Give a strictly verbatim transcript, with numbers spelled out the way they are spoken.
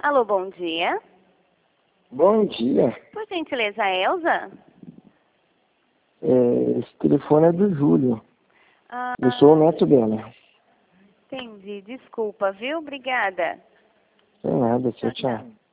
Alô, bom dia. Bom dia. Por gentileza, Elza? É, esse telefone é do Júlio. Ah, Eu sou o neto dela. entendi. Desculpa, viu? Obrigada. Sem nada, tchau, Tchau, tchau. tchau.